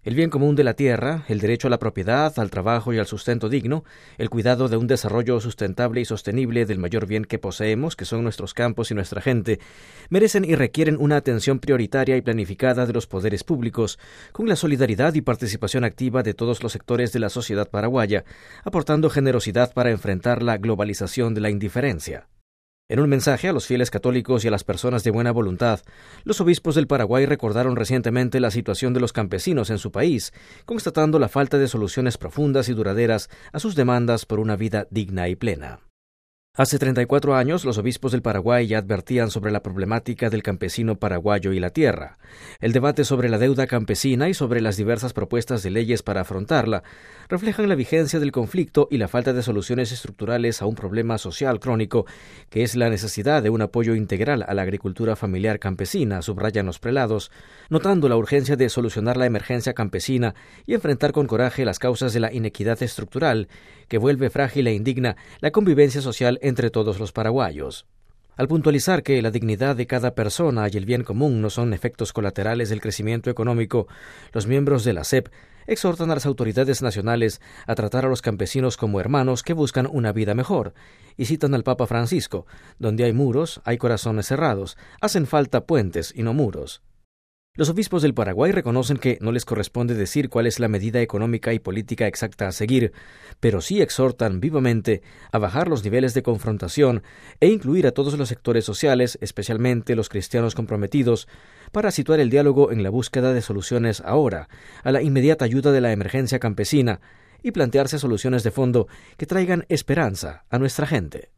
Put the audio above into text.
El bien común de la tierra, el derecho a la propiedad, al trabajo y al sustento digno, el cuidado de un desarrollo sustentable y sostenible del mayor bien que poseemos, que son nuestros campos y nuestra gente, merecen y requieren una atención prioritaria y planificada de los poderes públicos, con la solidaridad y participación activa de todos los sectores de la sociedad paraguaya, aportando generosidad para enfrentar la globalización de la indiferencia. En un mensaje a los fieles católicos y a las personas de buena voluntad, los obispos del Paraguay recordaron recientemente la situación de los campesinos en su país, constatando la falta de soluciones profundas y duraderas a sus demandas por una vida digna y plena. Hace 34 años, los obispos del Paraguay ya advertían sobre la problemática del campesino paraguayo y la tierra. El debate sobre la deuda campesina y sobre las diversas propuestas de leyes para afrontarla reflejan la vigencia del conflicto y la falta de soluciones estructurales a un problema social crónico, que es la necesidad de un apoyo integral a la agricultura familiar campesina, subrayan los prelados, notando la urgencia de solucionar la emergencia campesina y enfrentar con coraje las causas de la inequidad estructural, que vuelve frágil e indigna la convivencia social entre todos los paraguayos. Al puntualizar que la dignidad de cada persona y el bien común no son efectos colaterales del crecimiento económico, los miembros de la SEP exhortan a las autoridades nacionales a tratar a los campesinos como hermanos que buscan una vida mejor, y citan al Papa Francisco: donde hay muros, hay corazones cerrados, hacen falta puentes y no muros. Los obispos del Paraguay reconocen que no les corresponde decir cuál es la medida económica y política exacta a seguir, pero sí exhortan vivamente a bajar los niveles de confrontación e incluir a todos los sectores sociales, especialmente los cristianos comprometidos, para situar el diálogo en la búsqueda de soluciones ahora, a la inmediata ayuda de la emergencia campesina, y plantearse soluciones de fondo que traigan esperanza a nuestra gente.